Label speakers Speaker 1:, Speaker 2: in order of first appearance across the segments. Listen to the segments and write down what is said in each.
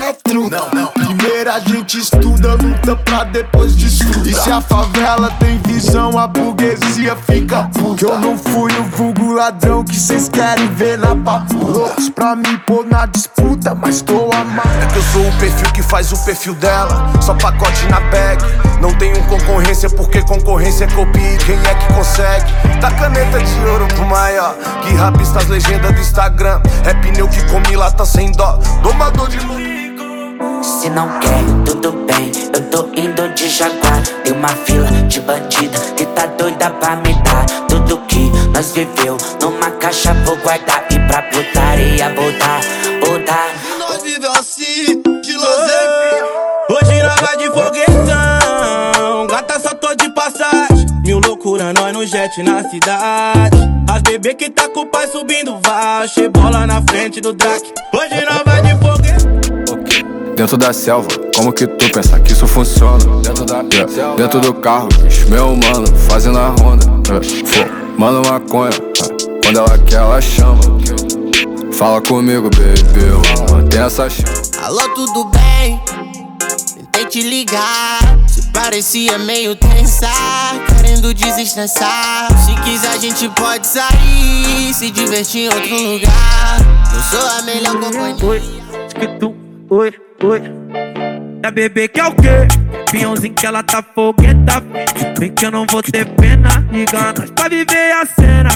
Speaker 1: truta. Primeiro a gente estuda, luta pra depois desfrutar. E se a favela tem visão, a burguesia fica puta. Que eu não fui o vulgo ladrão que cês querem ver na papuda. Loucos pra me pôr na disputa, mas tô amado.
Speaker 2: É que eu sou o perfil que faz o perfil dela, só pacote na bag. Não tenho concorrência porque concorrência é copia. Quem é que consegue? Dá caneta de ouro pro maior, que rapista as legendas do Instagram. É pneu que come lata sem dó, domador de luz.
Speaker 3: Se não quer, tudo bem, eu tô indo de Jaguar. Tem uma fila de bandida que tá doida pra me dar tudo que nós viveu numa caixa, vou guardar e pra putaria voltar.
Speaker 4: Nós viveu assim, de lazer. Hoje nós vai de foguetão, gata só tô de passagem. Mil loucura, nós no jet na cidade. As bebê que tá com o pai subindo vai, bola na frente do Drac. Hoje nós vai de foguetão.
Speaker 5: Dentro da selva, como que tu pensa que isso funciona? Dentro do carro, bicho, meu mano, fazendo a ronda. Mano maconha, quando ela quer ela chama. Fala comigo, baby, mantém essa chama.
Speaker 6: Alô, tudo bem? Tentei te ligar, se parecia meio tensa, querendo desestressar. Se quiser a gente pode sair, se divertir em outro lugar. Eu sou a melhor companhia.
Speaker 7: Oi. Da bebê que é o quê? Pinhãozinho que ela tá fogueta. Vem que eu não vou ter pena. Liga nós pra viver a cena.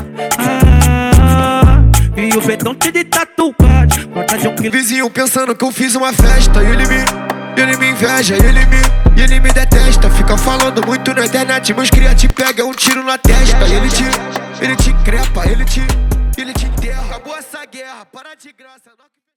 Speaker 7: E o betão cheio de tatuagem. Vontade de um quilo.
Speaker 1: Vizinho pensando que eu fiz uma festa. E ele me inveja, ele me detesta. Fica falando muito na internet, meus cria te pega, um tiro na testa. Ele te crepa, ele te enterra. Acabou essa guerra, para de graça.